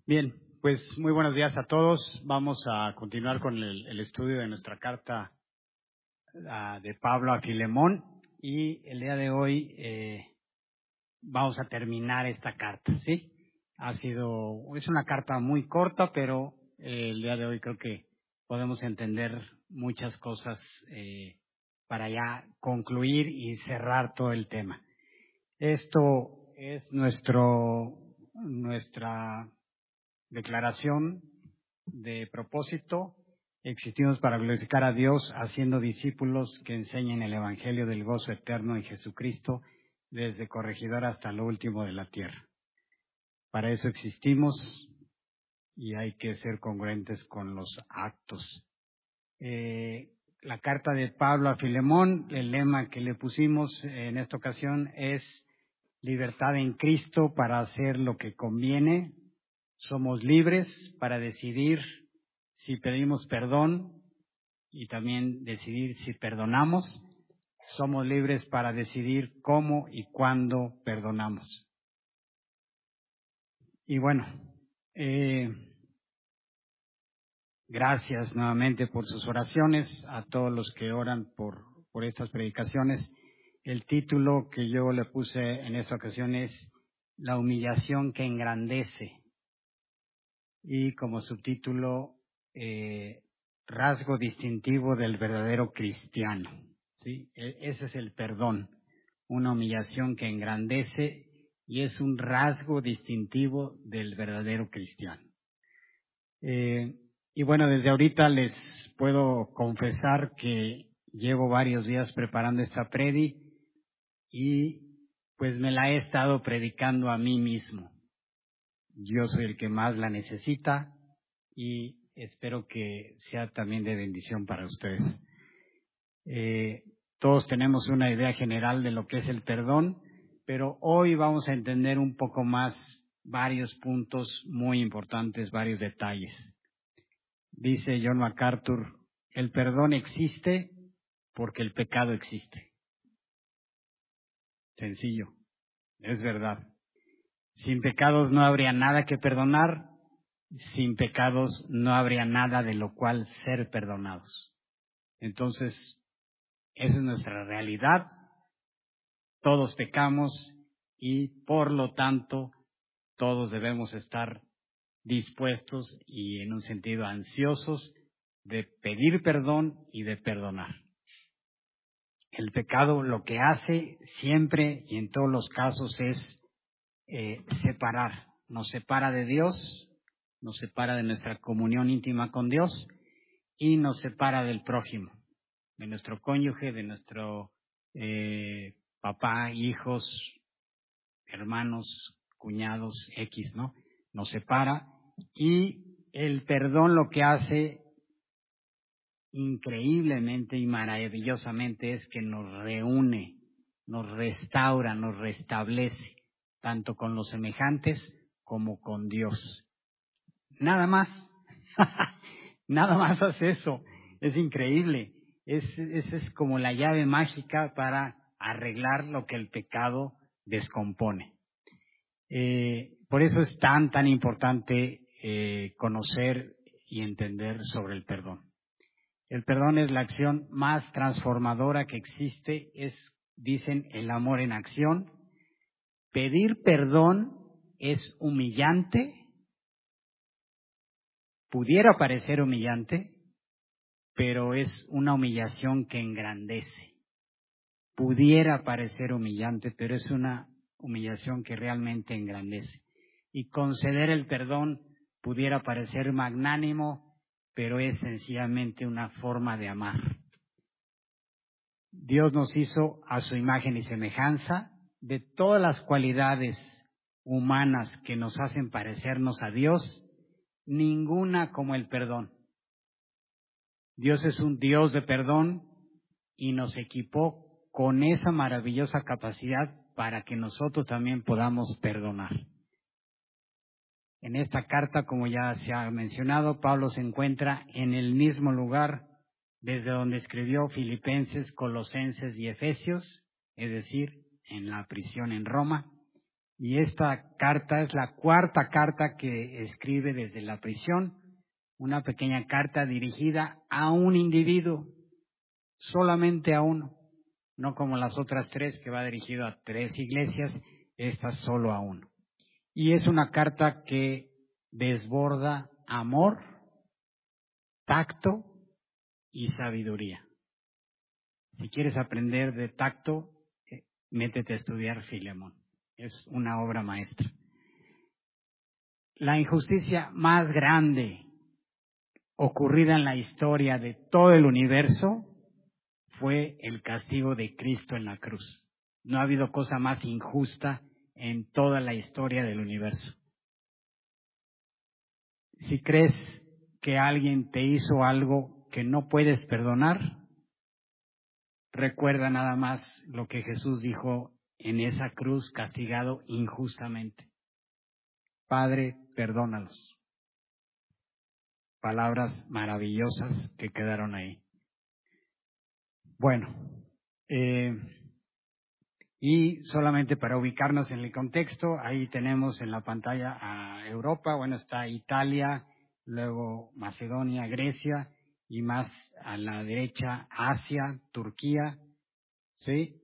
Bien, pues muy buenos días a todos. Vamos a continuar con el estudio de nuestra carta de Pablo a Filemón y el día de hoy vamos a terminar esta carta, ¿sí? Es una carta muy corta, pero el día de hoy creo que podemos entender muchas cosas para ya concluir y cerrar todo el tema. Esto es nuestra declaración de propósito. Existimos para glorificar a Dios, haciendo discípulos que enseñen el Evangelio del gozo eterno en Jesucristo, desde corregidor hasta lo último de la tierra. Para eso existimos y hay que ser congruentes con los actos. La carta de Pablo a Filemón, el lema que le pusimos en esta ocasión es libertad en Cristo para hacer lo que conviene. Somos libres para decidir si pedimos perdón y también decidir si perdonamos. Somos libres para decidir cómo y cuándo perdonamos. Y bueno, gracias nuevamente por sus oraciones, a todos los que oran por estas predicaciones. El título que yo le puse en esta ocasión es La humillación que engrandece. Y como subtítulo, rasgo distintivo del verdadero cristiano, ¿sí? Ese es el perdón, una humillación que engrandece y es un rasgo distintivo del verdadero cristiano. Y bueno, desde ahorita les puedo confesar que llevo varios días preparando esta predi y pues me la he estado predicando a mí mismo. Yo soy el que más la necesita y espero que sea también de bendición para ustedes. Todos tenemos una idea general de lo que es el perdón, pero hoy vamos a entender un poco más varios puntos muy importantes, varios detalles. Dice John MacArthur, el perdón existe porque el pecado existe. Sencillo, es verdad. Sin pecados no habría nada que perdonar, sin pecados no habría nada de lo cual ser perdonados. Entonces, esa es nuestra realidad. Todos pecamos y por lo tanto todos debemos estar dispuestos y en un sentido ansiosos de pedir perdón y de perdonar. El pecado lo que hace siempre y en todos los casos es separar. Nos separa de Dios, nos separa de nuestra comunión íntima con Dios y nos separa del prójimo, de nuestro cónyuge, de nuestro papá, hijos, hermanos, cuñados, X, ¿no? Nos separa y el perdón lo que hace increíblemente y maravillosamente es que nos reúne, nos restaura, nos restablece, tanto con los semejantes como con Dios. Nada más, nada más hace eso, es increíble. Esa es como la llave mágica para arreglar lo que el pecado descompone. Por eso es tan importante conocer y entender sobre el perdón. El perdón es la acción más transformadora que existe, dicen, el amor en acción. Pedir perdón es humillante, pudiera parecer humillante, pero es una humillación que engrandece. Pudiera parecer humillante, pero es una humillación que realmente engrandece. Y conceder el perdón pudiera parecer magnánimo, pero es sencillamente una forma de amar. Dios nos hizo a su imagen y semejanza. De todas las cualidades humanas que nos hacen parecernos a Dios, ninguna como el perdón. Dios es un Dios de perdón y nos equipó con esa maravillosa capacidad para que nosotros también podamos perdonar. En esta carta, como ya se ha mencionado, Pablo se encuentra en el mismo lugar desde donde escribió Filipenses, Colosenses y Efesios, es decir, en la prisión en Roma. Y esta carta es la cuarta carta que escribe desde la prisión, una pequeña carta dirigida a un individuo, solamente a uno, no como las otras tres que va dirigido a 3 iglesias, esta solo a uno. Y es una carta que desborda amor, tacto y sabiduría. Si quieres aprender de tacto, métete a estudiar Filemón. Es una obra maestra. La injusticia más grande ocurrida en la historia de todo el universo fue el castigo de Cristo en la cruz. No ha habido cosa más injusta en toda la historia del universo. Si crees que alguien te hizo algo que no puedes perdonar, recuerda nada más lo que Jesús dijo en esa cruz castigado injustamente. Padre, perdónalos. Palabras maravillosas que quedaron ahí. Bueno, y solamente para ubicarnos en el contexto, ahí tenemos en la pantalla a Europa, bueno, está Italia, luego Macedonia, Grecia, y más a la derecha Asia, Turquía, ¿sí?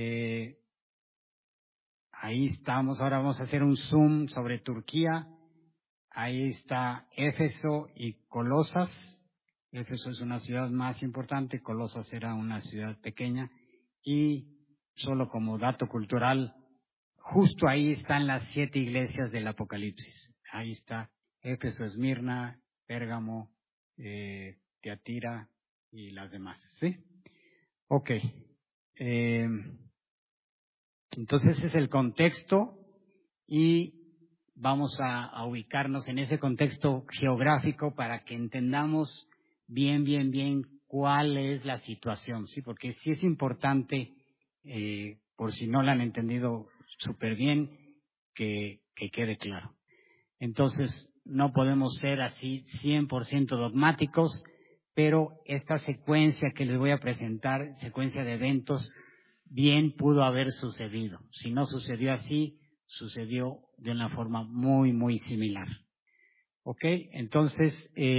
Ahí estamos, ahora vamos a hacer un zoom sobre Turquía. Ahí está Éfeso y Colosas. Éfeso es una ciudad más importante, Colosas era una ciudad pequeña. Y solo como dato cultural, justo ahí están las 7 iglesias del Apocalipsis. Ahí está Éfeso, Esmirna, Pérgamo, Tiatira y las demás. ¿Sí? Ok. Entonces ese es el contexto y vamos a ubicarnos en ese contexto geográfico para que entendamos bien cuál es la situación, ¿sí? Porque sí es importante, por si no la han entendido súper bien, que quede claro. Entonces, no podemos ser así 100% dogmáticos, pero esta secuencia que les voy a presentar, secuencia de eventos, bien pudo haber sucedido. Si no sucedió así, sucedió de una forma muy similar. ¿Ok? Entonces,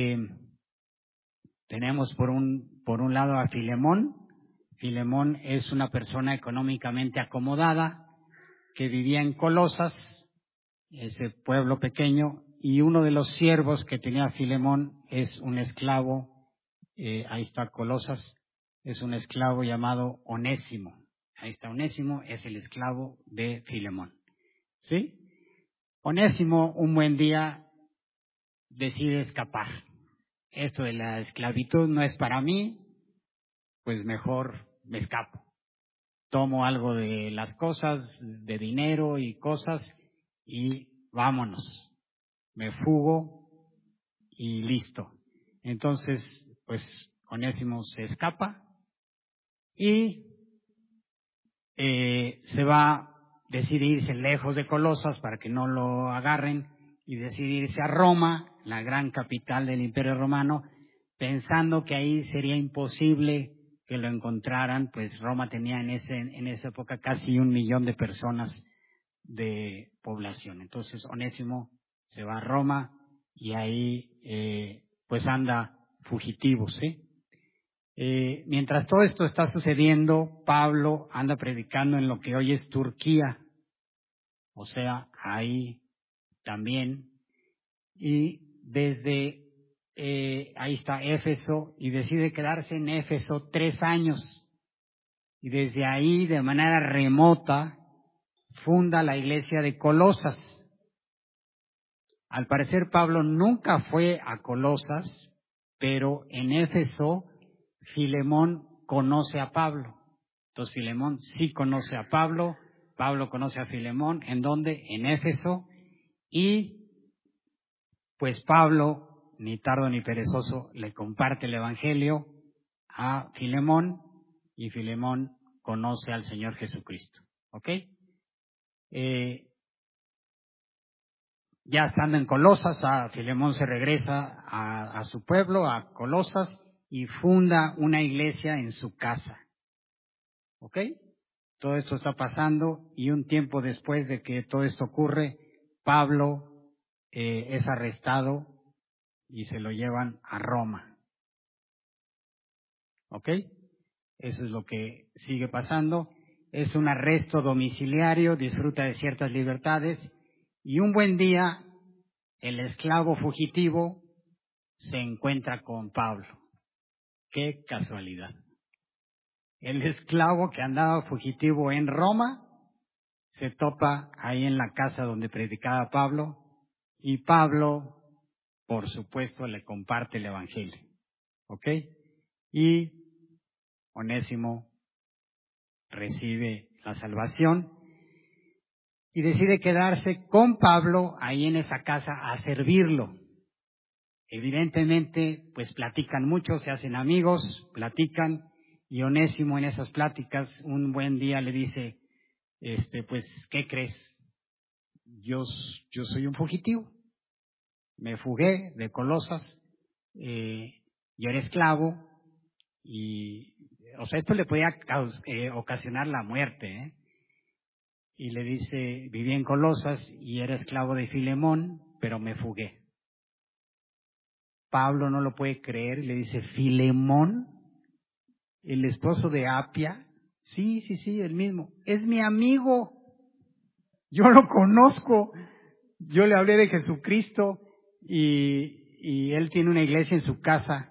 tenemos por un lado a Filemón. Filemón es una persona económicamente acomodada que vivía en Colosas, ese pueblo pequeño, y uno de los siervos que tenía Filemón es un esclavo, ahí está Colosas, es un esclavo llamado Onésimo. Ahí está Onésimo, es el esclavo de Filemón. ¿Sí? Onésimo un buen día decide escapar. Esto de la esclavitud no es para mí, pues mejor me escapo. Tomo algo de las cosas, de dinero y cosas, y vámonos. Me fugo y listo. Entonces, pues Onésimo se escapa y decide irse lejos de Colosas para que no lo agarren y decide irse a Roma, la gran capital del Imperio Romano, pensando que ahí sería imposible que lo encontraran, pues Roma tenía en esa época casi 1 millón de personas de población. Entonces Onésimo se va a Roma y ahí pues anda fugitivo, ¿sí? Mientras todo esto está sucediendo, Pablo anda predicando en lo que hoy es Turquía, o sea, ahí también, y desde ahí está Éfeso, y decide quedarse en Éfeso 3 años, y desde ahí, de manera remota, funda la iglesia de Colosas. Al parecer Pablo nunca fue a Colosas, pero en Éfeso Filemón conoce a Pablo. Entonces Filemón sí conoce a Pablo, Pablo conoce a Filemón, ¿en dónde? En Éfeso, y pues Pablo, ni tardo ni perezoso, le comparte el Evangelio a Filemón, y Filemón conoce al Señor Jesucristo. ¿Ok? Ya estando en Colosas, Filemón se regresa a su pueblo, a Colosas, y funda una iglesia en su casa. ¿Ok? todo esto está pasando y un tiempo después de que todo esto ocurre, Pablo es arrestado y se lo llevan a Roma. ¿Ok? Eso es lo que sigue pasando. Es un arresto domiciliario, disfruta de ciertas libertades y un buen día el esclavo fugitivo se encuentra con Pablo. ¡Qué casualidad! El esclavo que andaba fugitivo en Roma se topa ahí en la casa donde predicaba Pablo y Pablo, por supuesto, le comparte el evangelio. ¿Ok? Y Onésimo recibe la salvación y decide quedarse con Pablo ahí en esa casa a servirlo. Evidentemente, pues platican mucho, se hacen amigos, platican, y Onésimo en esas pláticas un buen día le dice, pues, ¿qué crees? Yo soy un fugitivo, me fugué de Colosas, yo era esclavo, y, o sea, esto le podía ocasionar la muerte, ¿eh? Y le dice, viví en Colosas y era esclavo de Filemón, pero me fugué. Pablo no lo puede creer y le dice, ¿Filemón? ¿El esposo de Apia? Sí, el mismo. Es mi amigo. Yo lo conozco. Yo le hablé de Jesucristo y él tiene una iglesia en su casa.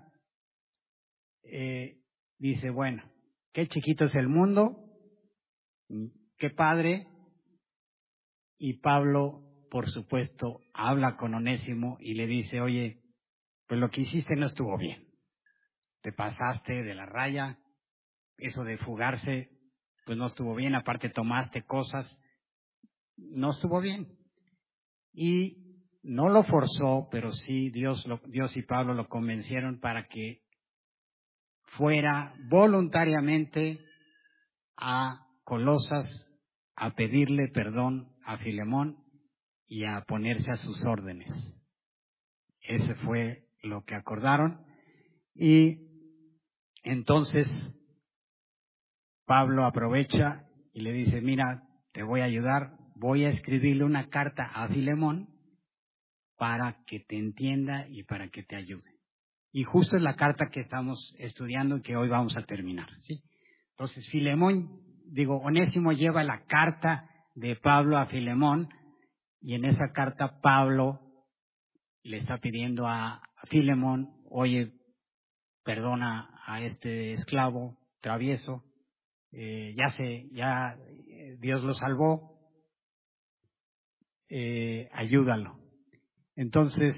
Dice, bueno, qué chiquito es el mundo, qué padre. Y Pablo, por supuesto, habla con Onésimo y le dice, oye, pues lo que hiciste no estuvo bien. Te pasaste de la raya, eso de fugarse, pues no estuvo bien, aparte tomaste cosas, no estuvo bien. Y no lo forzó, pero sí Dios y Pablo lo convencieron para que fuera voluntariamente a Colosas a pedirle perdón a Filemón y a ponerse a sus órdenes. Ese fue lo que acordaron. Y entonces Pablo aprovecha y le dice, mira, te voy a ayudar, voy a escribirle una carta a Filemón para que te entienda y para que te ayude. Y justo es la carta que estamos estudiando y que hoy vamos a terminar, ¿sí? Entonces Onésimo lleva la carta de Pablo a Filemón y en esa carta Pablo le está pidiendo a Filemón, oye, perdona a este esclavo travieso, Dios lo salvó, ayúdalo. Entonces,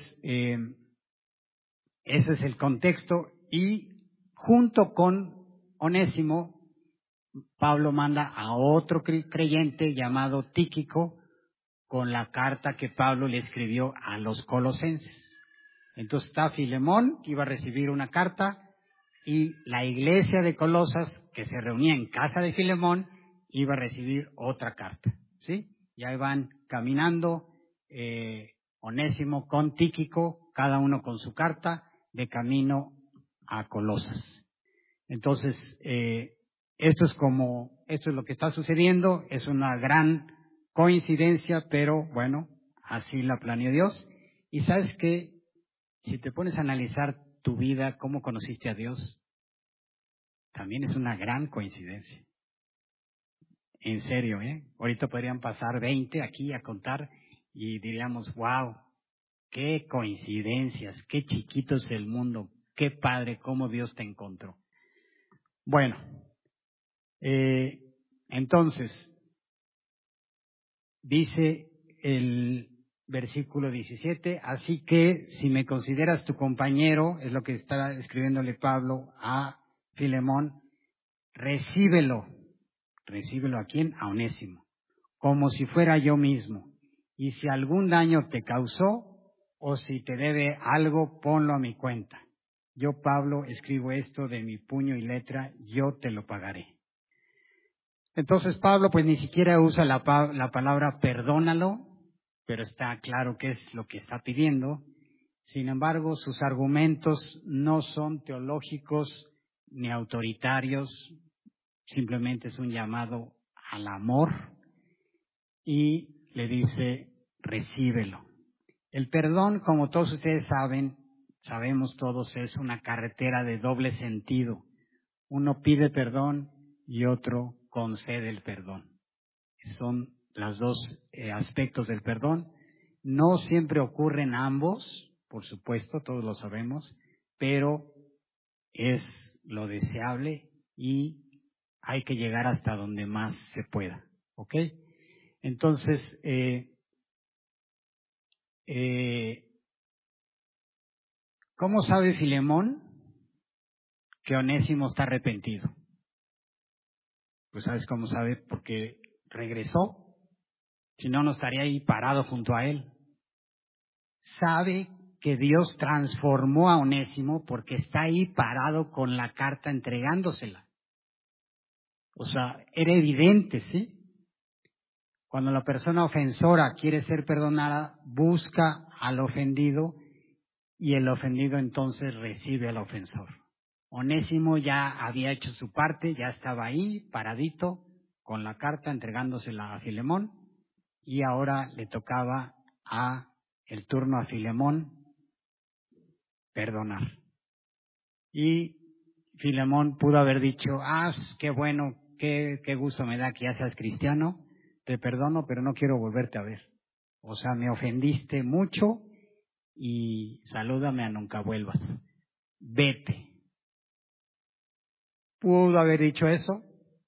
ese es el contexto y junto con Onésimo, Pablo manda a otro creyente llamado Tíquico con la carta que Pablo le escribió a los colosenses. Entonces está Filemón, que iba a recibir una carta, y la iglesia de Colosas, que se reunía en casa de Filemón, iba a recibir otra carta, ¿sí? Y ahí van caminando, Onésimo con Tíquico, cada uno con su carta, de camino a Colosas. Entonces, esto es lo que está sucediendo, es una gran coincidencia, pero bueno, así la planeó Dios. Y sabes que, si te pones a analizar tu vida, cómo conociste a Dios, también es una gran coincidencia. En serio, ahorita podrían pasar 20 aquí a contar y diríamos, wow, qué coincidencias, qué chiquito es el mundo, qué padre, cómo Dios te encontró. Bueno, entonces, dice el versículo 17, así que si me consideras tu compañero, es lo que está escribiéndole Pablo a Filemón, recíbelo ¿a quién? A Onésimo, como si fuera yo mismo, y si algún daño te causó, o si te debe algo, ponlo a mi cuenta. Yo, Pablo, escribo esto de mi puño y letra, yo te lo pagaré. Entonces Pablo pues ni siquiera usa la palabra perdónalo, pero está claro qué es lo que está pidiendo. Sin embargo, sus argumentos no son teológicos ni autoritarios, simplemente es un llamado al amor y le dice, recíbelo. El perdón, como todos ustedes saben, sabemos todos, es una carretera de doble sentido. Uno pide perdón y otro concede el perdón. Son los dos aspectos del perdón. No siempre ocurren ambos, por supuesto, todos lo sabemos, pero es lo deseable y hay que llegar hasta donde más se pueda. ¿Ok? Entonces, ¿cómo sabe Filemón que Onésimo está arrepentido? Pues ¿sabes cómo sabe? Porque regresó. Si no, no estaría ahí parado junto a él. Sabe que Dios transformó a Onésimo porque está ahí parado con la carta entregándosela. O sea, era evidente, ¿sí? Cuando la persona ofensora quiere ser perdonada, busca al ofendido y el ofendido entonces recibe al ofensor. Onésimo ya había hecho su parte, ya estaba ahí, paradito, con la carta entregándosela a Filemón, y ahora le tocaba el turno a Filemón perdonar. Y Filemón pudo haber dicho, qué bueno, qué gusto me da que ya seas cristiano, te perdono, pero no quiero volverte a ver. O sea, me ofendiste mucho y salúdame a nunca vuelvas. Vete. Pudo haber dicho eso,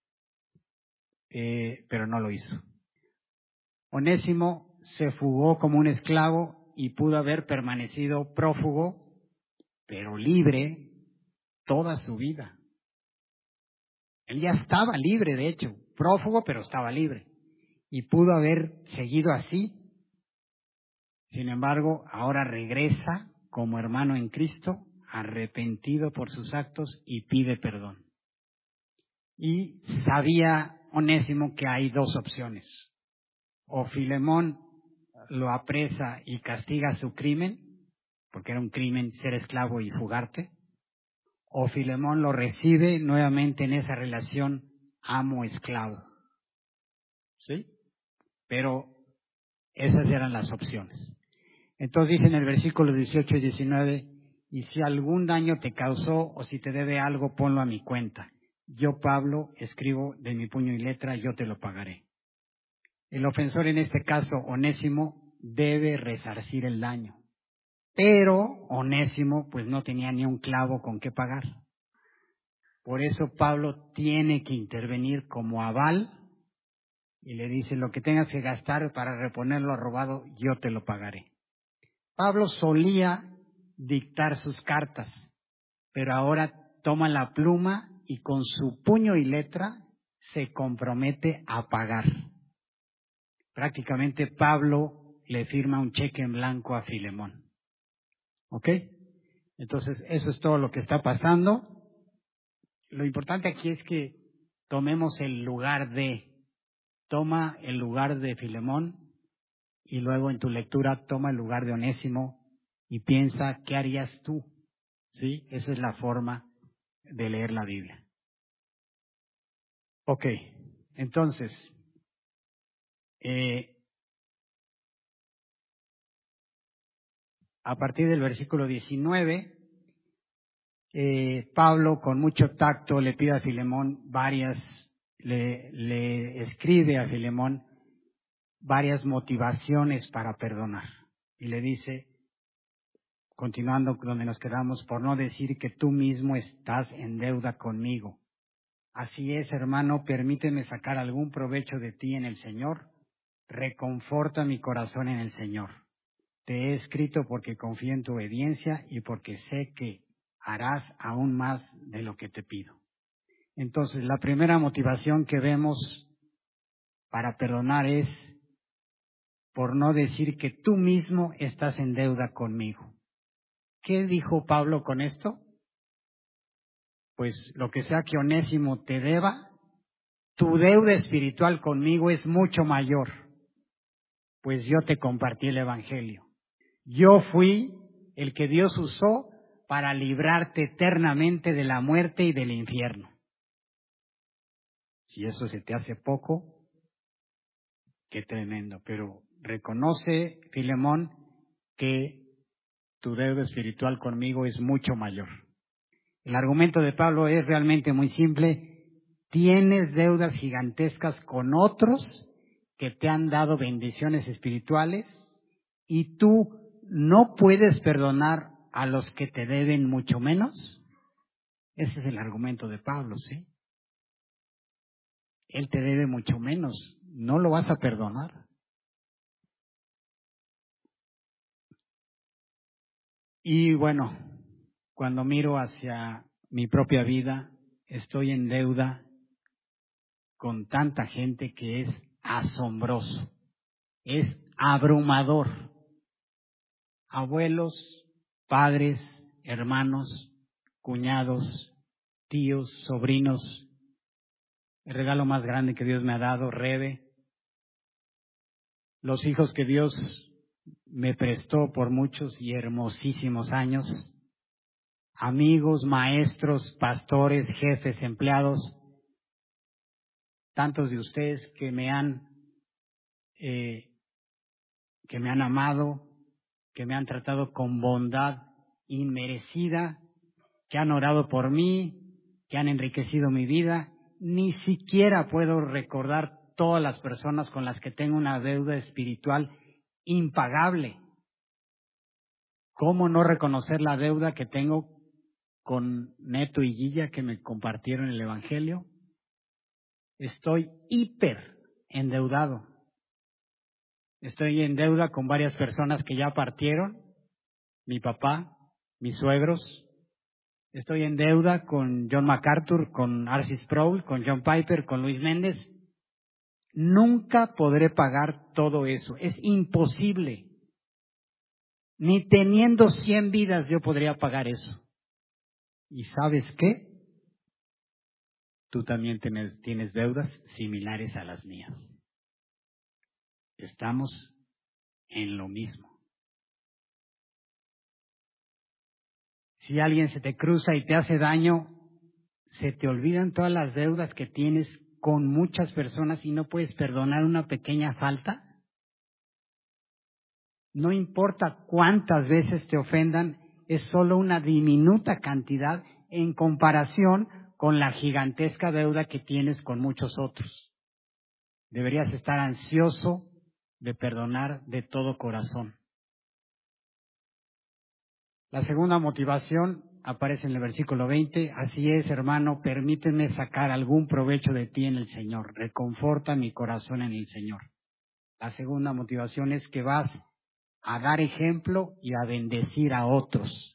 pero no lo hizo. Onésimo se fugó como un esclavo y pudo haber permanecido prófugo, pero libre toda su vida. Él ya estaba libre, de hecho, prófugo, pero estaba libre. Y pudo haber seguido así. Sin embargo, ahora regresa como hermano en Cristo, arrepentido por sus actos y pide perdón. Y sabía Onésimo que hay dos opciones. O Filemón lo apresa y castiga su crimen, porque era un crimen ser esclavo y fugarte, o Filemón lo recibe nuevamente en esa relación amo-esclavo. ¿Sí? Pero esas eran las opciones. Entonces dice en el versículo 18 y 19, y si algún daño te causó o si te debe algo, ponlo a mi cuenta. Yo, Pablo, escribo de mi puño y letra, yo te lo pagaré. El ofensor, en este caso, Onésimo, debe resarcir el daño. Pero Onésimo, pues no tenía ni un clavo con qué pagar. Por eso Pablo tiene que intervenir como aval y le dice, lo que tengas que gastar para reponer lo robado, yo te lo pagaré. Pablo solía dictar sus cartas, pero ahora toma la pluma y con su puño y letra se compromete a pagar. Prácticamente Pablo le firma un cheque en blanco a Filemón. ¿Ok? Entonces, eso es todo lo que está pasando. Lo importante aquí es que tomemos el lugar toma el lugar de Filemón y luego en tu lectura toma el lugar de Onésimo y piensa, ¿qué harías tú? ¿Sí? Esa es la forma de leer la Biblia. Ok, entonces, a partir del versículo 19, Pablo con mucho tacto le pide a Filemón le escribe a Filemón varias motivaciones para perdonar. Y le dice, continuando donde nos quedamos, por no decir que tú mismo estás en deuda conmigo. Así es, hermano, permíteme sacar algún provecho de ti en el Señor. Reconforta mi corazón en el Señor. Te he escrito porque confío en tu obediencia y porque sé que harás aún más de lo que te pido. Entonces, la primera motivación que vemos para perdonar es por no decir que tú mismo estás en deuda conmigo. ¿Qué dijo Pablo con esto? Pues lo que sea que Onésimo te deba, tu deuda espiritual conmigo es mucho mayor, pues yo te compartí el Evangelio. Yo fui el que Dios usó para librarte eternamente de la muerte y del infierno. Si eso se te hace poco, qué tremendo. Pero reconoce, Filemón, que tu deuda espiritual conmigo es mucho mayor. El argumento de Pablo es realmente muy simple. Tienes deudas gigantescas con otros que te han dado bendiciones espirituales y tú no puedes perdonar a los que te deben mucho menos. Ese es el argumento de Pablo, ¿sí? Él te debe mucho menos, no lo vas a perdonar. Y bueno, cuando miro hacia mi propia vida, estoy en deuda con tanta gente que es asombroso, es abrumador. Abuelos, padres, hermanos, cuñados, tíos, sobrinos. El regalo más grande que Dios me ha dado, Rebe. Los hijos que Dios me prestó por muchos y hermosísimos años. Amigos, maestros, pastores, jefes, empleados. Tantos de ustedes que me han amado, que me han tratado con bondad inmerecida, que han orado por mí, que han enriquecido mi vida. Ni siquiera puedo recordar todas las personas con las que tengo una deuda espiritual impagable. ¿Cómo no reconocer la deuda que tengo con Neto y Guilla, que me compartieron el Evangelio? Estoy hiper endeudado. Estoy en deuda con varias personas que ya partieron, mi papá, mis suegros. Estoy en deuda con John MacArthur, con R.C. Sproul, con John Piper, con Luis Méndez. Nunca podré pagar todo eso. Es imposible. Ni teniendo 100 vidas yo podría pagar eso. ¿Y sabes qué? Tú también tienes deudas similares a las mías. Estamos en lo mismo. Si alguien se te cruza y te hace daño, se te olvidan todas las deudas que tienes con muchas personas y no puedes perdonar una pequeña falta. No importa cuántas veces te ofendan, es solo una diminuta cantidad en comparación con la gigantesca deuda que tienes con muchos otros. Deberías estar ansioso de perdonar de todo corazón. La segunda motivación aparece en el versículo 20. Así es, hermano, permíteme sacar algún provecho de ti en el Señor. Reconforta mi corazón en el Señor. La segunda motivación es que vas a dar ejemplo y a bendecir a otros.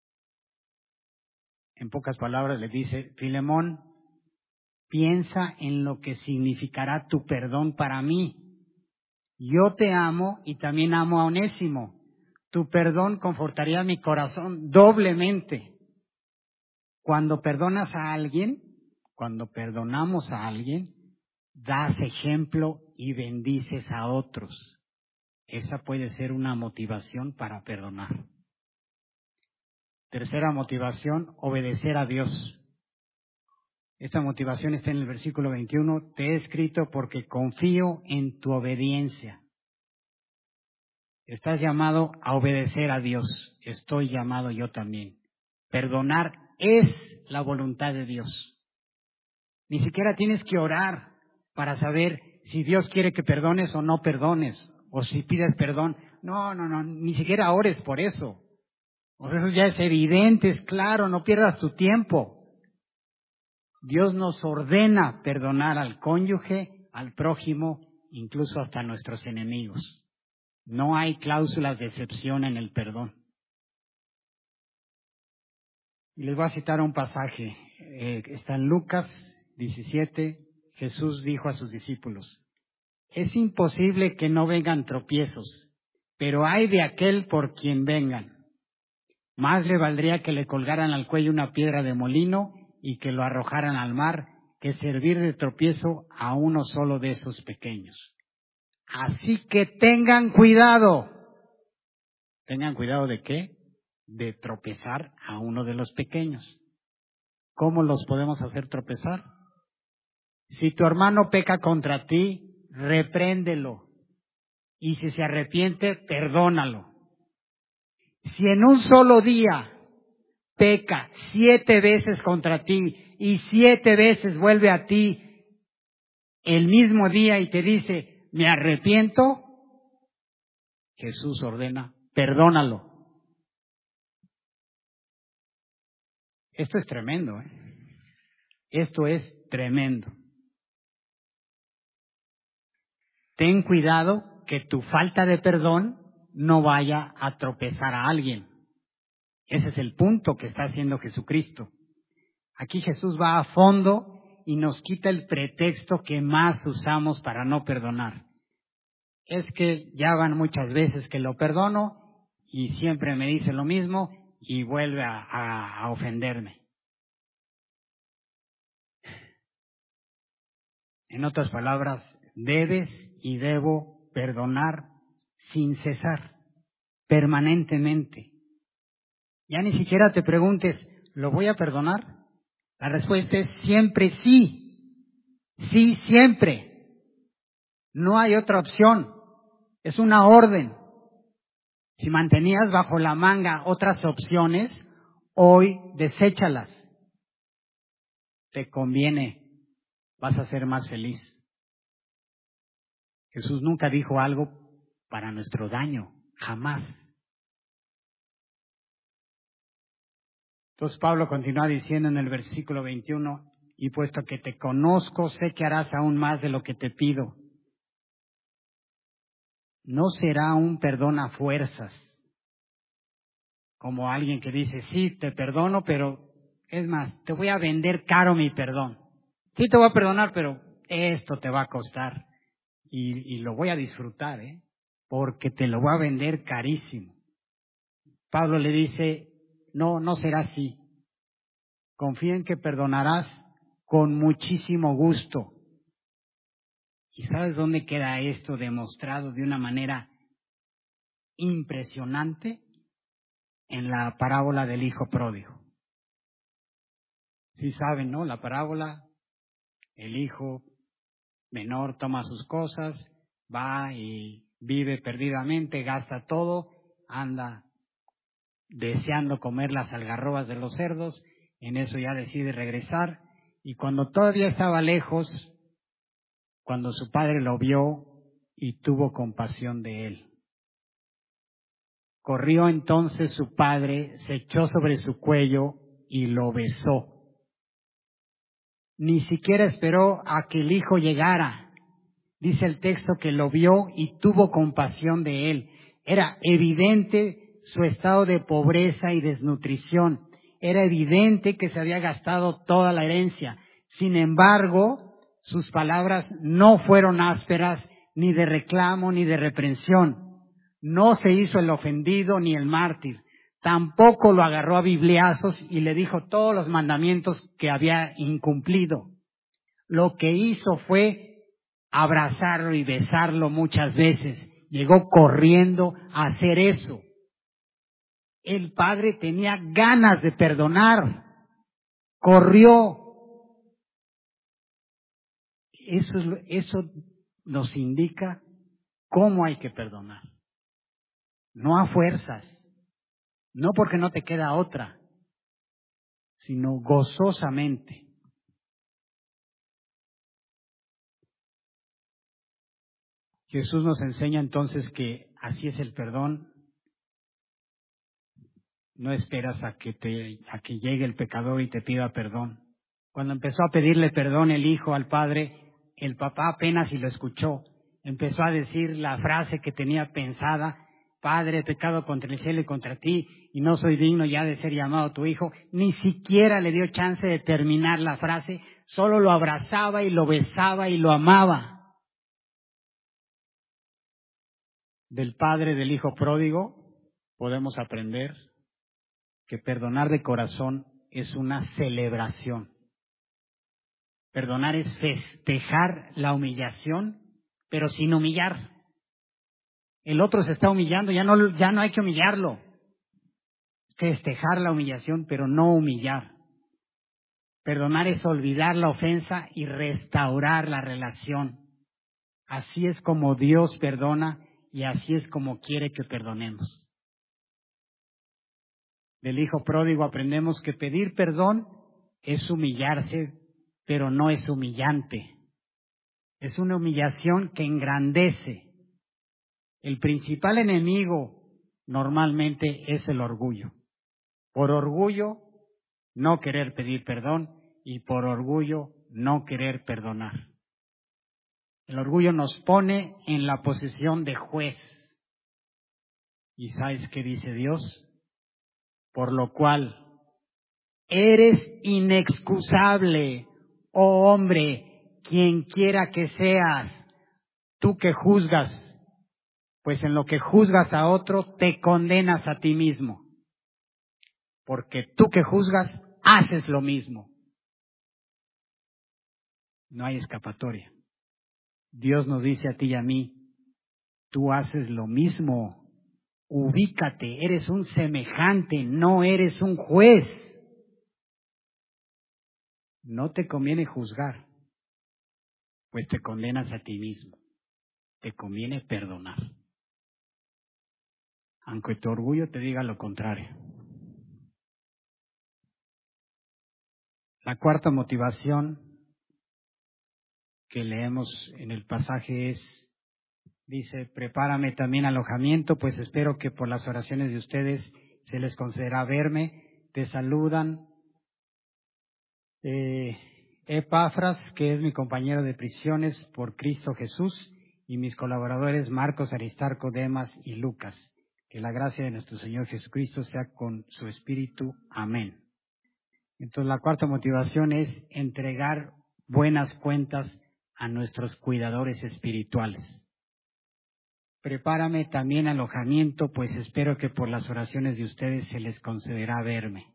En pocas palabras le dice, Filemón, piensa en lo que significará tu perdón para mí. Yo te amo y también amo a Onésimo. Tu perdón confortaría mi corazón doblemente. Cuando perdonas a alguien, cuando perdonamos a alguien, das ejemplo y bendices a otros. Esa puede ser una motivación para perdonar. Tercera motivación, obedecer a Dios. Esta motivación está en el versículo 21. Te he escrito porque confío en tu obediencia. Estás llamado a obedecer a Dios. Estoy llamado yo también. Perdonar es la voluntad de Dios. Ni siquiera tienes que orar para saber si Dios quiere que perdones o no perdones, o si pides perdón. No, ni siquiera ores por eso. O sea, eso ya es evidente, es claro, no pierdas tu tiempo. Dios nos ordena perdonar al cónyuge, al prójimo, incluso hasta a nuestros enemigos. No hay cláusulas de excepción en el perdón. Y les voy a citar un pasaje. Está en Lucas 17. Jesús dijo a sus discípulos, es imposible que no vengan tropiezos, pero hay de aquel por quien vengan. Más le valdría que le colgaran al cuello una piedra de molino y que lo arrojaran al mar, que servir de tropiezo a uno solo de esos pequeños. Así que tengan cuidado. ¿Tengan cuidado de qué? De tropezar a uno de los pequeños. ¿Cómo los podemos hacer tropezar? Si tu hermano peca contra ti, repréndelo. Y si se arrepiente, perdónalo. Si en un solo día peca 7 veces contra ti y 7 veces vuelve a ti el mismo día y te dice, me arrepiento, Jesús ordena, perdónalo. Esto es tremendo, ¿eh? Esto es tremendo. Ten cuidado que tu falta de perdón no vaya a tropezar a alguien. Ese es el punto que está haciendo Jesucristo. Aquí Jesús va a fondo y nos quita el pretexto que más usamos para no perdonar. Es que ya van muchas veces que lo perdono y siempre me dice lo mismo y vuelve a ofenderme. En otras palabras, debes y debo perdonar sin cesar, permanentemente. Ya ni siquiera te preguntes, ¿lo voy a perdonar? La respuesta es siempre sí. Sí, siempre. No hay otra opción. Es una orden. Si mantenías bajo la manga otras opciones, hoy deséchalas. Te conviene. Vas a ser más feliz. Jesús nunca dijo algo para nuestro daño. Jamás. Entonces Pablo continúa diciendo en el versículo 21, y puesto que te conozco, sé que harás aún más de lo que te pido. No será un perdón a fuerzas, como alguien que dice, sí, te perdono, pero es más, te voy a vender caro mi perdón. Sí te voy a perdonar, pero esto te va a costar y lo voy a disfrutar, porque te lo voy a vender carísimo. Pablo le dice, no será así. Confía en que perdonarás con muchísimo gusto. ¿Y sabes dónde queda esto demostrado de una manera impresionante? En la parábola del hijo pródigo. Sí saben, ¿no? La parábola, el hijo menor toma sus cosas, va y vive perdidamente, gasta todo, anda deseando comer las algarrobas de los cerdos, en eso ya decide regresar, y cuando todavía estaba lejos, cuando su padre lo vio y tuvo compasión de él. Corrió entonces su padre, se echó sobre su cuello y lo besó. Ni siquiera esperó a que el hijo llegara. Dice el texto que lo vio y tuvo compasión de él. Era evidente su estado de pobreza y desnutrición. Era evidente que se había gastado toda la herencia. Sin embargo, sus palabras no fueron ásperas, ni de reclamo, ni de reprensión. No se hizo el ofendido ni el mártir. Tampoco lo agarró a bibliazos y le dijo todos los mandamientos que había incumplido. Lo que hizo fue abrazarlo y besarlo muchas veces. Llegó corriendo a hacer eso. El padre tenía ganas de perdonar. Corrió. Eso nos indica cómo hay que perdonar. No a fuerzas, no porque no te queda otra, sino gozosamente. Jesús nos enseña entonces que así es el perdón. No esperas a que llegue el pecador y te pida perdón. Cuando empezó a pedirle perdón el hijo al padre, el papá apenas si lo escuchó. Empezó a decir la frase que tenía pensada: Padre, he pecado contra el cielo y contra ti, y no soy digno ya de ser llamado tu hijo. Ni siquiera le dio chance de terminar la frase, solo lo abrazaba y lo besaba y lo amaba. Del padre del hijo pródigo podemos aprender que perdonar de corazón es una celebración. Perdonar es festejar la humillación, pero sin humillar. El otro se está humillando, ya no hay que humillarlo. Festejar la humillación, pero no humillar. Perdonar es olvidar la ofensa y restaurar la relación. Así es como Dios perdona y así es como quiere que perdonemos. Del hijo pródigo aprendemos que pedir perdón es humillarse, pero no es humillante. Es una humillación que engrandece. El principal enemigo normalmente es el orgullo. Por orgullo, no querer pedir perdón y por orgullo, no querer perdonar. El orgullo nos pone en la posición de juez. ¿Y sabes qué dice Dios? Por lo cual, eres inexcusable, oh hombre, quien quiera que seas, tú que juzgas, pues en lo que juzgas a otro, te condenas a ti mismo. Porque tú que juzgas, haces lo mismo. No hay escapatoria. Dios nos dice a ti y a mí, tú haces lo mismo. Ubícate, eres un semejante, no eres un juez. No te conviene juzgar, pues te condenas a ti mismo. Te conviene perdonar. Aunque tu orgullo te diga lo contrario. La cuarta motivación que leemos en el pasaje dice, prepárame también alojamiento, pues espero que por las oraciones de ustedes se les concederá verme. Te saludan Epafras, que es mi compañero de prisiones por Cristo Jesús, y mis colaboradores Marcos, Aristarco, Demas y Lucas. Que la gracia de nuestro Señor Jesucristo sea con su espíritu. Amén. Entonces la cuarta motivación es entregar buenas cuentas a nuestros cuidadores espirituales. Prepárame también alojamiento, pues espero que por las oraciones de ustedes se les concederá verme.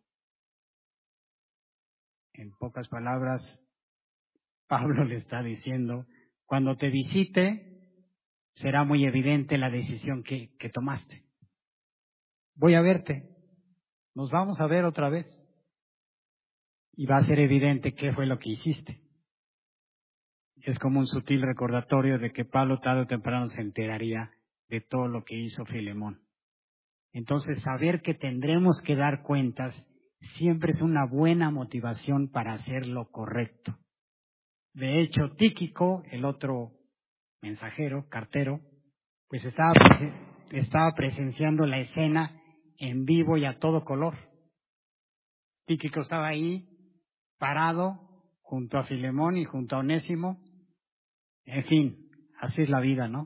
En pocas palabras, Pablo le está diciendo, cuando te visite, será muy evidente la decisión que tomaste. Voy a verte, nos vamos a ver otra vez. Y va a ser evidente qué fue lo que hiciste. Es como un sutil recordatorio de que Pablo tarde o temprano se enteraría de todo lo que hizo Filemón. Entonces, saber que tendremos que dar cuentas siempre es una buena motivación para hacer lo correcto. De hecho, Tíquico, el otro mensajero, cartero, pues estaba presenciando la escena en vivo y a todo color. Tíquico estaba ahí, parado, junto a Filemón y junto a Onésimo. En fin, así es la vida, ¿no?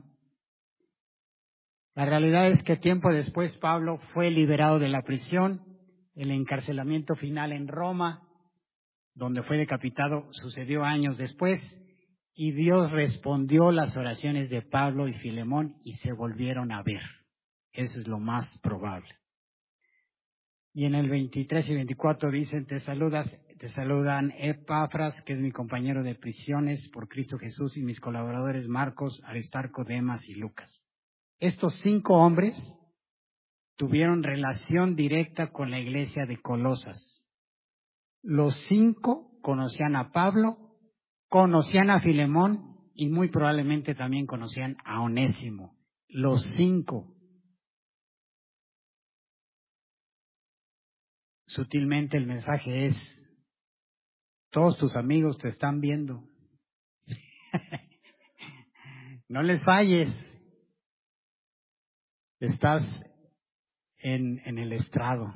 La realidad es que tiempo después Pablo fue liberado de la prisión, el encarcelamiento final en Roma, donde fue decapitado, sucedió años después, y Dios respondió las oraciones de Pablo y Filemón y se volvieron a ver. Eso es lo más probable. Y en el 23 y 24 dicen, te saludan Epafras, que es mi compañero de prisiones por Cristo Jesús, y mis colaboradores Marcos, Aristarco, Demas y Lucas. Estos 5 hombres tuvieron relación directa con la iglesia de Colosas. Los 5 conocían a Pablo, conocían a Filemón y muy probablemente también conocían a Onésimo. Los 5. Sutilmente el mensaje es, todos tus amigos te están viendo. No les falles. Estás en el estrado.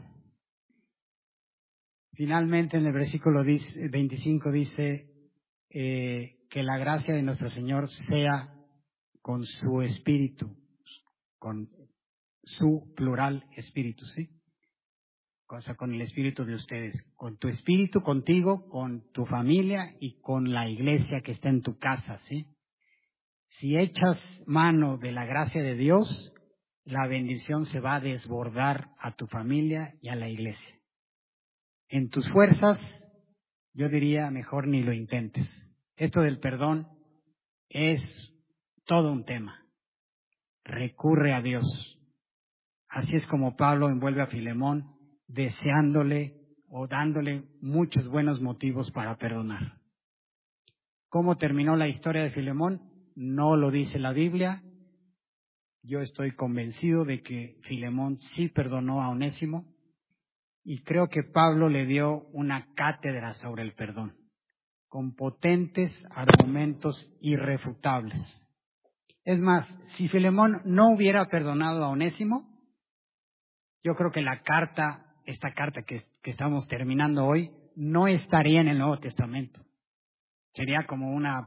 Finalmente en el versículo 25 dice que la gracia de nuestro Señor sea con su espíritu, con su plural espíritu, ¿sí? O sea, con el espíritu de ustedes, con tu espíritu contigo, con tu familia y con la iglesia que está en tu casa, ¿sí? Si echas mano de la gracia de Dios, la bendición se va a desbordar a tu familia y a la iglesia. En tus fuerzas, yo diría mejor ni lo intentes. Esto del perdón es todo un tema. Recurre a Dios. Así es como Pablo envuelve a Filemón deseándole o dándole muchos buenos motivos para perdonar. ¿Cómo terminó la historia de Filemón? No lo dice la Biblia. Yo estoy convencido de que Filemón sí perdonó a Onésimo y creo que Pablo le dio una cátedra sobre el perdón, con potentes argumentos irrefutables. Es más, si Filemón no hubiera perdonado a Onésimo, yo creo que esta carta que estamos terminando hoy, no estaría en el Nuevo Testamento. Sería como una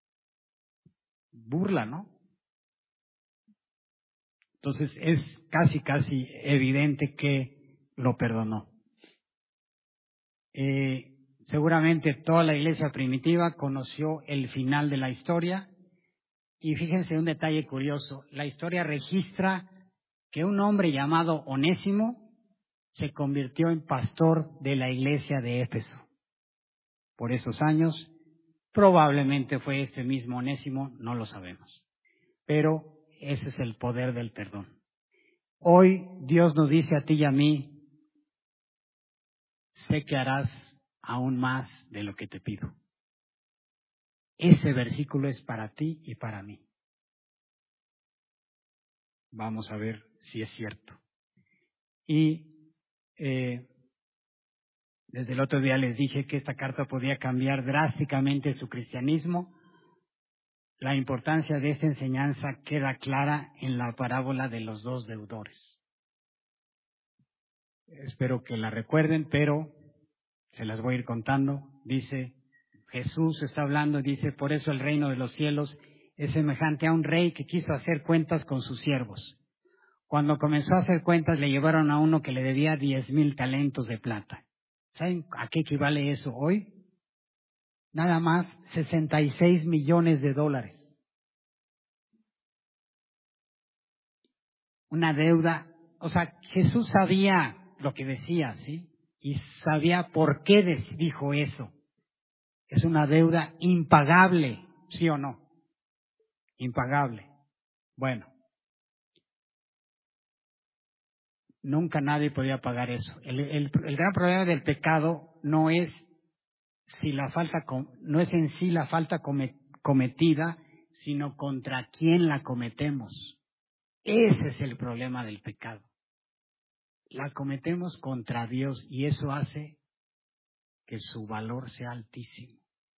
burla, ¿no? Entonces es casi evidente que lo perdonó. Seguramente toda la iglesia primitiva conoció el final de la historia. Y fíjense un detalle curioso, la historia registra que un hombre llamado Onésimo se convirtió en pastor de la iglesia de Éfeso. Por esos años, probablemente fue este mismo Onésimo, no lo sabemos. Pero ese es el poder del perdón. Hoy Dios nos dice a ti y a mí, sé que harás aún más de lo que te pido. Ese versículo es para ti y para mí. Vamos a ver si es cierto. Y desde el otro día les dije que esta carta podía cambiar drásticamente su cristianismo. La importancia de esta enseñanza queda clara en la parábola de los dos deudores. Espero que la recuerden, pero se las voy a ir contando. Dice, Jesús está hablando y dice, por eso el reino de los cielos es semejante a un rey que quiso hacer cuentas con sus siervos. Cuando comenzó a hacer cuentas le llevaron a uno que le debía 10,000 talentos de plata. ¿Saben a qué equivale eso hoy? Nada más 66 millones de dólares. Una deuda, o sea, Jesús sabía lo que decía, ¿sí? Y sabía por qué dijo eso. Es una deuda impagable, ¿sí o no? Impagable. Bueno, nunca nadie podía pagar eso. El gran problema del pecado no es en sí la falta cometida, sino contra quién la cometemos. Ese es el problema del pecado. La cometemos contra Dios y eso hace que su valor sea altísimo.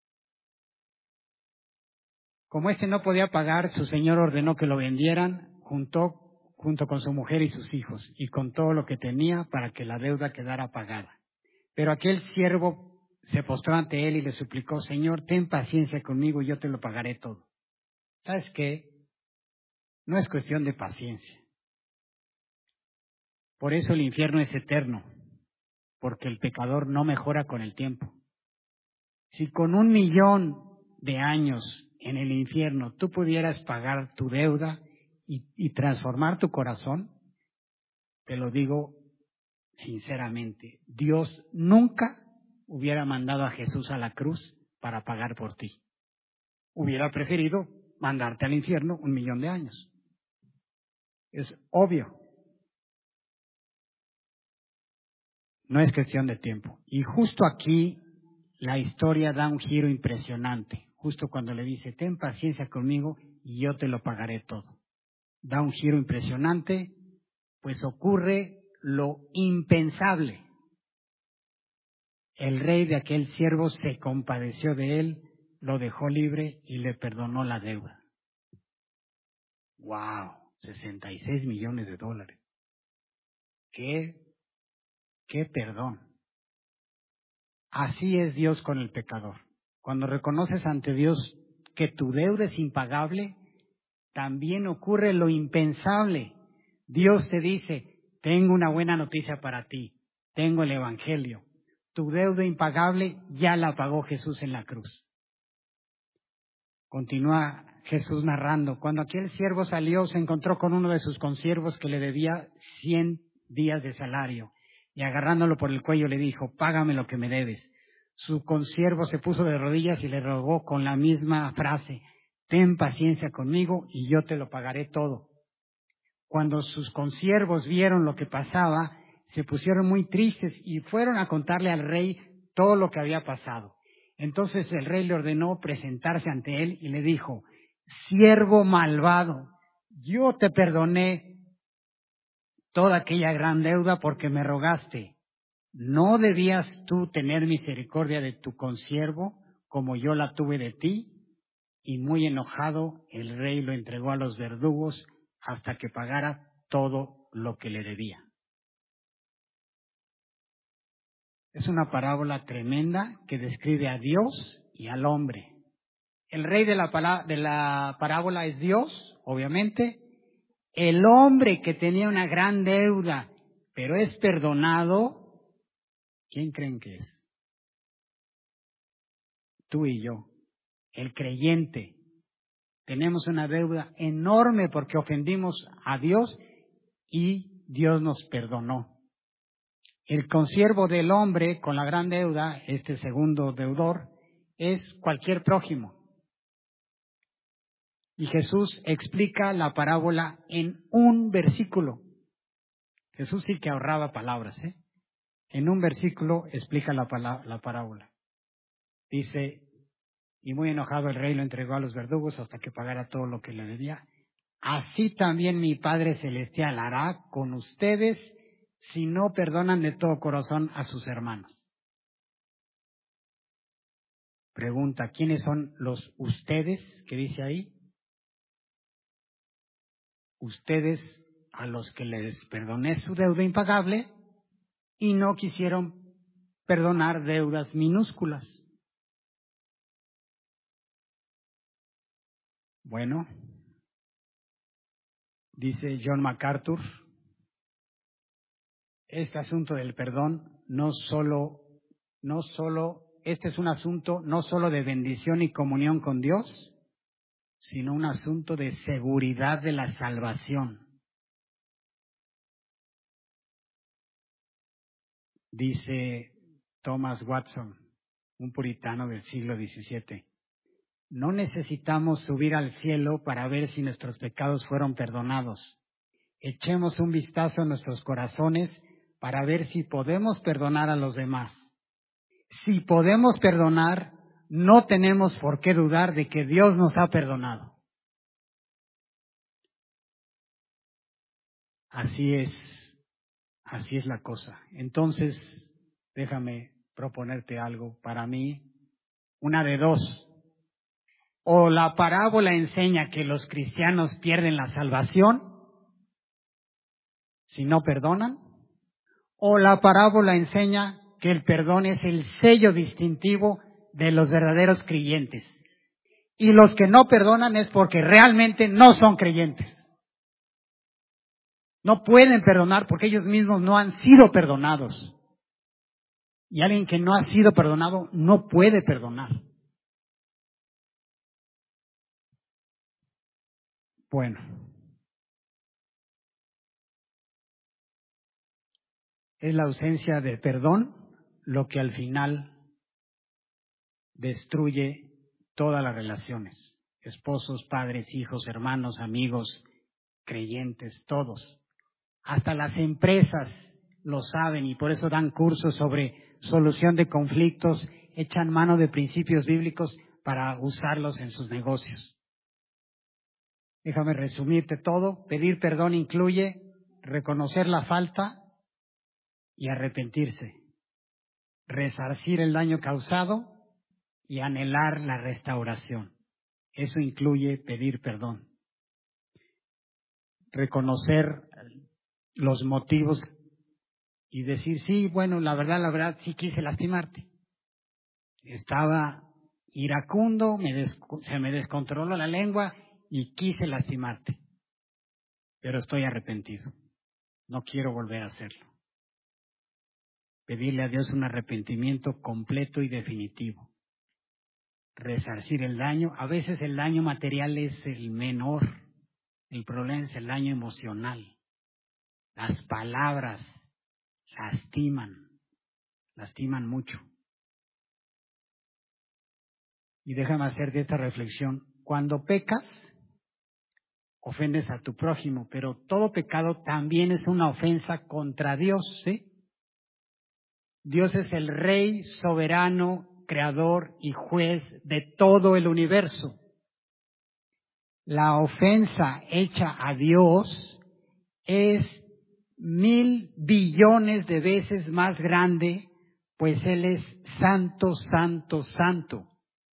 Como no podía pagar, su señor ordenó que lo vendieran junto con su mujer y sus hijos y con todo lo que tenía para que la deuda quedara pagada. Pero aquel siervo se postró ante él y le suplicó, Señor, ten paciencia conmigo y yo te lo pagaré todo. ¿Sabes qué? No es cuestión de paciencia. Por eso el infierno es eterno, porque el pecador no mejora con el tiempo. Si con 1,000,000 de años en el infierno tú pudieras pagar tu deuda y transformar tu corazón, te lo digo sinceramente, Dios nunca hubiera mandado a Jesús a la cruz para pagar por ti. Hubiera preferido mandarte al infierno 1,000,000 de años. Es obvio. No es cuestión de tiempo. Y justo aquí la historia da un giro impresionante. Justo cuando le dice, ten paciencia conmigo y yo te lo pagaré todo. Da un giro impresionante, pues ocurre lo impensable. El rey de aquel siervo se compadeció de él, lo dejó libre y le perdonó la deuda. ¡Wow! 66 millones de dólares. ¡Qué perdón! Así es Dios con el pecador. Cuando reconoces ante Dios que tu deuda es impagable, también ocurre lo impensable. Dios te dice, tengo una buena noticia para ti, tengo el Evangelio. Tu deuda impagable ya la pagó Jesús en la cruz. Continúa Jesús narrando, cuando aquel siervo salió, se encontró con uno de sus consiervos que le debía 100 días de salario. Y agarrándolo por el cuello le dijo, págame lo que me debes. Su consiervo se puso de rodillas y le rogó con la misma frase, ten paciencia conmigo y yo te lo pagaré todo. Cuando sus consiervos vieron lo que pasaba, se pusieron muy tristes y fueron a contarle al rey todo lo que había pasado. Entonces el rey le ordenó presentarse ante él y le dijo: siervo malvado, yo te perdoné toda aquella gran deuda porque me rogaste. ¿No debías tú tener misericordia de tu consiervo como yo la tuve de ti? Y muy enojado, el rey lo entregó a los verdugos hasta que pagara todo lo que le debía. Es una parábola tremenda que describe a Dios y al hombre. El rey de la parábola es Dios, obviamente. El hombre que tenía una gran deuda, pero es perdonado, ¿quién creen que es? Tú y yo, el creyente. Tenemos una deuda enorme porque ofendimos a Dios y Dios nos perdonó. El consiervo del hombre con la gran deuda, este segundo deudor, es cualquier prójimo. Y Jesús explica la parábola en un versículo. Jesús sí que ahorraba palabras, ¿eh? En un versículo explica la parábola. Dice: y muy enojado el rey lo entregó a los verdugos hasta que pagara todo lo que le debía. Así también mi Padre Celestial hará con ustedes si no perdonan de todo corazón a sus hermanos. Pregunta: ¿quiénes son los ustedes que dice ahí? Ustedes a los que les perdoné su deuda impagable y no quisieron perdonar deudas minúsculas. Bueno, dice John MacArthur, este asunto del perdón este es un asunto no solo de bendición y comunión con Dios, sino un asunto de seguridad de la salvación. Dice Thomas Watson, un puritano del siglo XVII, no necesitamos subir al cielo para ver si nuestros pecados fueron perdonados. Echemos un vistazo a nuestros corazones para ver si podemos perdonar a los demás. Si podemos perdonar, no tenemos por qué dudar de que Dios nos ha perdonado. Así es la cosa. Entonces, déjame proponerte algo. Para mí, una de dos. O la parábola enseña que los cristianos pierden la salvación si no perdonan, o la parábola enseña que el perdón es el sello distintivo de los verdaderos creyentes. Y los que no perdonan es porque realmente no son creyentes. No pueden perdonar porque ellos mismos no han sido perdonados. Y alguien que no ha sido perdonado no puede perdonar. Bueno, es la ausencia de perdón lo que al final destruye todas las relaciones. Esposos, padres, hijos, hermanos, amigos, creyentes, todos. Hasta las empresas lo saben y por eso dan cursos sobre solución de conflictos, echan mano de principios bíblicos para usarlos en sus negocios. Déjame resumirte todo. Pedir perdón incluye reconocer la falta y arrepentirse, resarcir el daño causado y anhelar la restauración. Eso incluye pedir perdón. Reconocer los motivos y decir: sí, bueno, la verdad, sí quise lastimarte. Estaba iracundo, se me descontroló la lengua y quise lastimarte. Pero estoy arrepentido. No quiero volver a hacerlo. Pedirle a Dios un arrepentimiento completo y definitivo. Resarcir el daño. A veces el daño material es el menor. El problema es el daño emocional. Las palabras lastiman mucho. Y déjame hacerte esta reflexión. Cuando pecas, ofendes a tu prójimo, pero todo pecado también es una ofensa contra Dios, ¿sí? Dios es el Rey soberano, creador y juez de todo el universo. La ofensa hecha a Dios es 1,000 billones de veces más grande, pues Él es santo, santo, santo.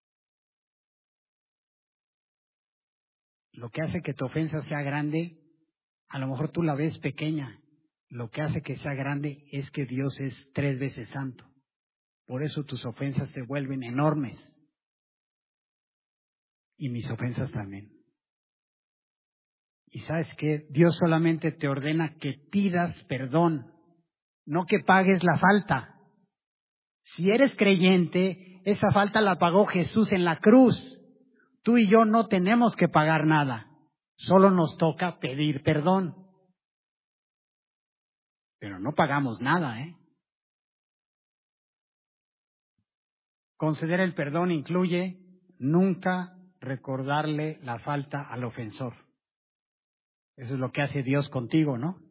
Lo que hace que tu ofensa sea grande, a lo mejor tú la ves pequeña. Lo que hace que sea grande es que Dios es 3 veces santo. Por eso tus ofensas se vuelven enormes. Y mis ofensas también. Y sabes que Dios solamente te ordena que pidas perdón, no que pagues la falta. Si eres creyente, esa falta la pagó Jesús en la cruz. Tú y yo no tenemos que pagar nada, solo nos toca pedir perdón. Pero no pagamos nada, ¿eh? Conceder el perdón incluye nunca recordarle la falta al ofensor. Eso es lo que hace Dios contigo, ¿no?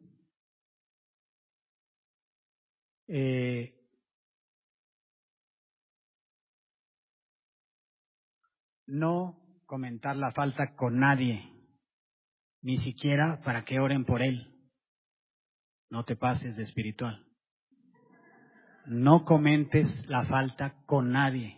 No comentar la falta con nadie, ni siquiera para que oren por él. No te pases de espiritual. No comentes la falta con nadie.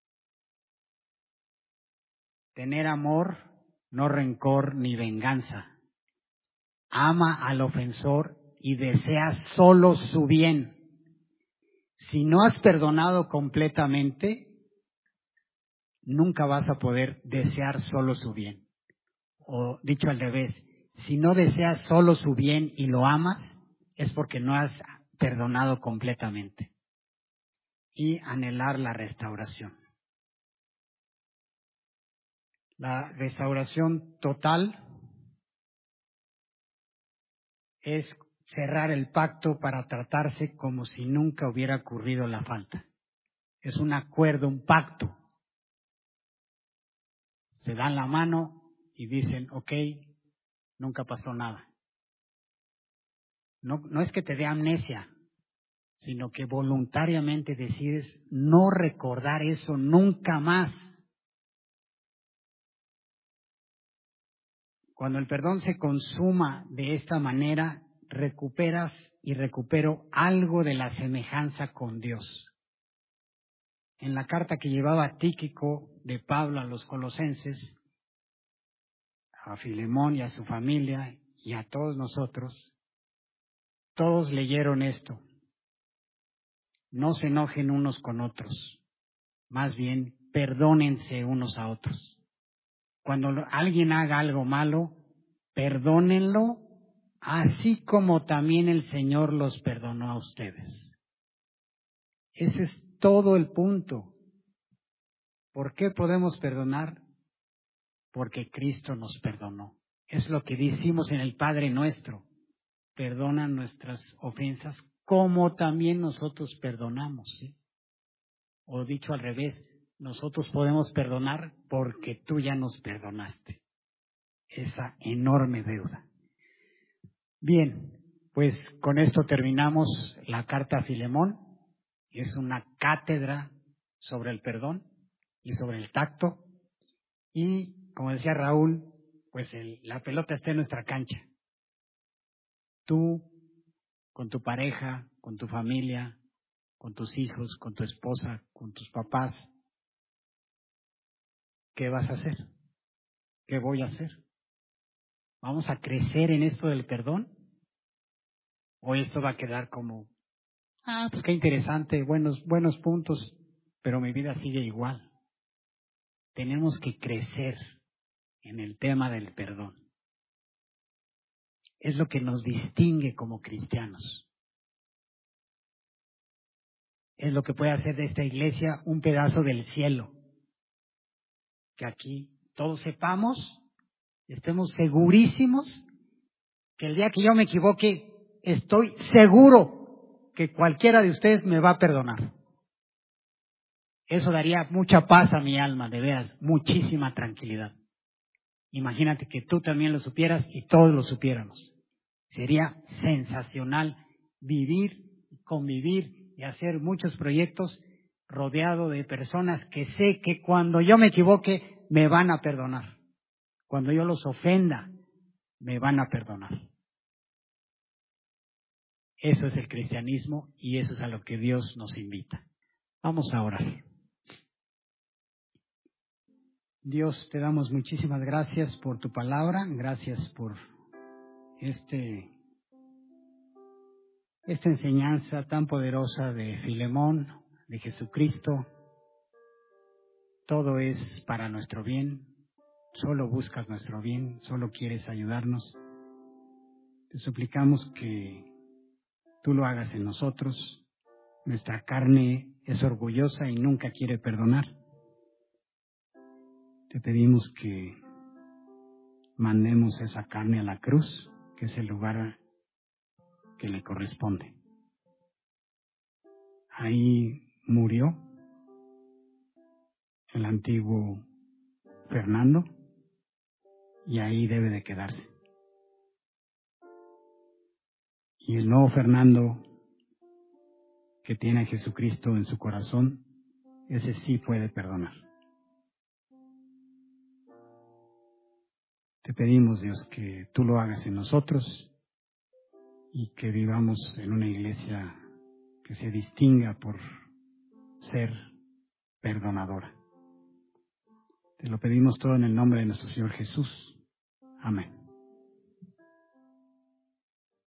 Tener amor, no rencor ni venganza. Ama al ofensor y desea solo su bien. Si no has perdonado completamente, nunca vas a poder desear solo su bien. O dicho al revés, si no deseas solo su bien y lo amas, es porque no has perdonado completamente. Y anhelar la restauración. La restauración total es cerrar el pacto para tratarse como si nunca hubiera ocurrido la falta. Es un acuerdo, un pacto. Se dan la mano y dicen, ok, nunca pasó nada. No es que te dé amnesia, sino que voluntariamente decides no recordar eso nunca más. Cuando el perdón se consuma de esta manera, recuperas y recupero algo de la semejanza con Dios. En la carta que llevaba Tíquico de Pablo a los colosenses, a Filemón y a su familia y a todos nosotros, todos leyeron esto. No se enojen unos con otros, más bien perdónense unos a otros. Cuando alguien haga algo malo, perdónenlo, así como también el Señor los perdonó a ustedes. Ese es todo el punto. ¿Por qué podemos perdonar? Porque Cristo nos perdonó. Es lo que decimos en el Padre Nuestro. Perdona nuestras ofensas como también nosotros perdonamos, ¿sí? O dicho al revés, nosotros podemos perdonar porque tú ya nos perdonaste. Esa enorme deuda. Bien, pues con esto terminamos la carta a Filemón. Es una cátedra sobre el perdón y sobre el tacto. Y como decía Raúl, pues la pelota está en nuestra cancha. Tú, con tu pareja, con tu familia, con tus hijos, con tu esposa, con tus papás, ¿qué vas a hacer? ¿Qué voy a hacer? ¿Vamos a crecer en esto del perdón? ¿O esto va a quedar como, pues qué interesante, buenos puntos, pero mi vida sigue igual? Tenemos que crecer en el tema del perdón. Es lo que nos distingue como cristianos. Es lo que puede hacer de esta iglesia un pedazo del cielo. Que aquí todos sepamos, estemos segurísimos, que el día que yo me equivoque, estoy seguro que cualquiera de ustedes me va a perdonar. Eso daría mucha paz a mi alma, de veras, muchísima tranquilidad. Imagínate que tú también lo supieras y todos lo supiéramos. Sería sensacional vivir, convivir y hacer muchos proyectos rodeado de personas que sé que cuando yo me equivoque me van a perdonar. Cuando yo los ofenda, me van a perdonar. Eso es el cristianismo y eso es a lo que Dios nos invita. Vamos a orar. Dios, te damos muchísimas gracias por tu palabra, gracias por esta enseñanza tan poderosa de Filemón, de Jesucristo. Todo es para nuestro bien, solo buscas nuestro bien, solo quieres ayudarnos. Te suplicamos que tú lo hagas en nosotros. Nuestra carne es orgullosa y nunca quiere perdonar. Te pedimos que mandemos esa carne a la cruz, que es el lugar que le corresponde. Ahí murió el antiguo Fernando y ahí debe de quedarse. Y el nuevo Fernando que tiene a Jesucristo en su corazón, ese sí puede perdonar. Te pedimos, Dios, que tú lo hagas en nosotros y que vivamos en una iglesia que se distinga por ser perdonadora. Te lo pedimos todo en el nombre de nuestro Señor Jesús. Amén.